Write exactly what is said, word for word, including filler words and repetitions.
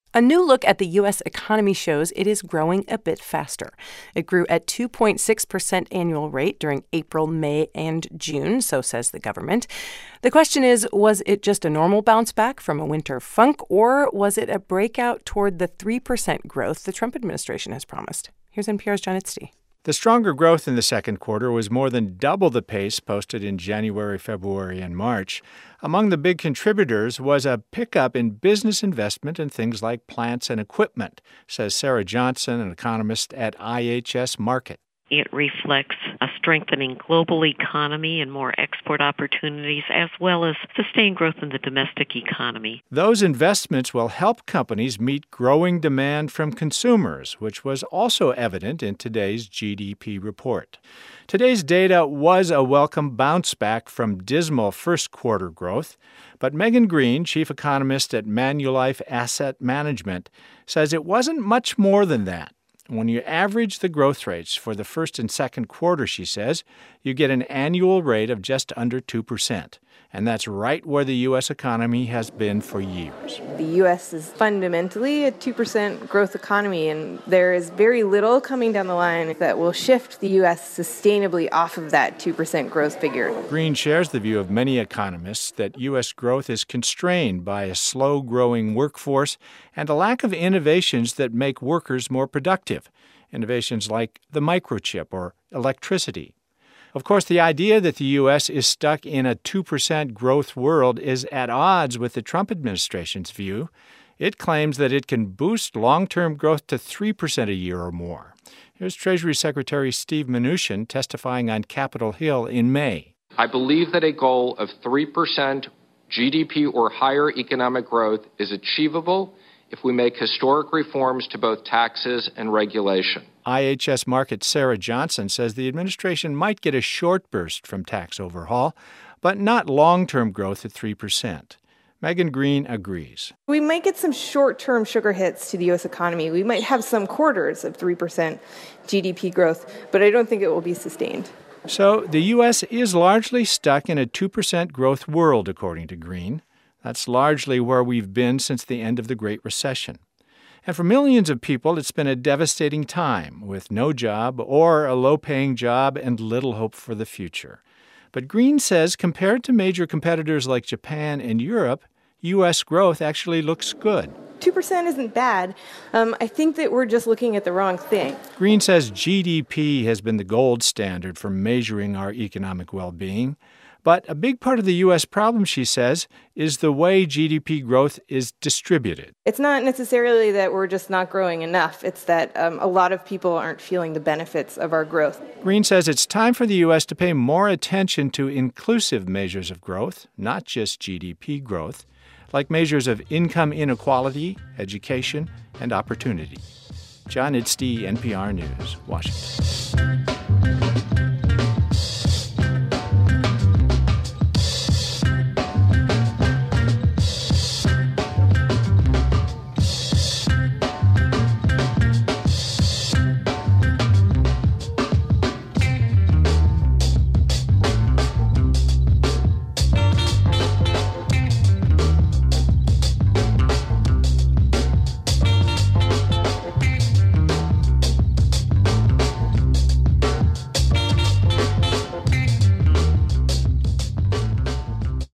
A new look at the U S economy shows it is growing a bit faster. It grew at two point six percent annual rate during April, May, and June, so says the government. The question is, was it just a normal bounce back from a winter funk, or was it a breakout toward the three percent growth the Trump administration has promised? Here's N P R's John Itzty. The stronger growth in the second quarter was more than double the pace posted in January, February, and March. Among the big contributors was a pickup in business investment in things like plants and equipment, says Sarah Johnson, an economist at I H S Markit. It reflects a strengthening global economy and more export opportunities, as well as sustained growth in the domestic economy. Those investments will help companies meet growing demand from consumers, which was also evident in today's G D P report. Today's data was a welcome bounce back from dismal first quarter growth, but Megan Green, chief economist at Manulife Asset Management, says it wasn't much more than that. When you average the growth rates for the first and second quarter, she says, you get an annual rate of just under two percent. And that's right where the U S economy has been for years. The U S is fundamentally a two percent growth economy, and there is very little coming down the line that will shift the U S sustainably off of that two percent growth figure. Green shares the view of many economists that U S growth is constrained by a slow-growing workforce and a lack of innovations that make workers more productive, innovations like the microchip or electricity. Of course, the idea that the U S is stuck in a two percent growth world is at odds with the Trump administration's view. It claims that it can boost long-term growth to three percent a year or more. Here's Treasury Secretary Steve Mnuchin testifying on Capitol Hill in May. I believe that a goal of three percent G D P or higher economic growth is achievable if we make historic reforms to both taxes and regulation. I H S Markit's Sarah Johnson says the administration might get a short burst from tax overhaul, but not long-term growth at three percent. Megan Green agrees. We might get some short-term sugar hits to the U S economy. We might have some quarters of three percent G D P growth, but I don't think it will be sustained. So the U S is largely stuck in a two percent growth world, according to Green. That's largely where we've been since the end of the Great Recession. And for millions of people, it's been a devastating time with no job or a low-paying job and little hope for the future. But Green says compared to major competitors like Japan and Europe, U S growth actually looks good. two percent isn't bad. Um, I think that we're just looking at the wrong thing. Green says G D P has been the gold standard for measuring our economic well-being. But a big part of the U S problem, she says, is the way G D P growth is distributed. It's not necessarily that we're just not growing enough. It's that um, a lot of people aren't feeling the benefits of our growth. Green says it's time for the U S to pay more attention to inclusive measures of growth, not just G D P growth, like measures of income inequality, education, and opportunity. John Itzty, N P R News, Washington.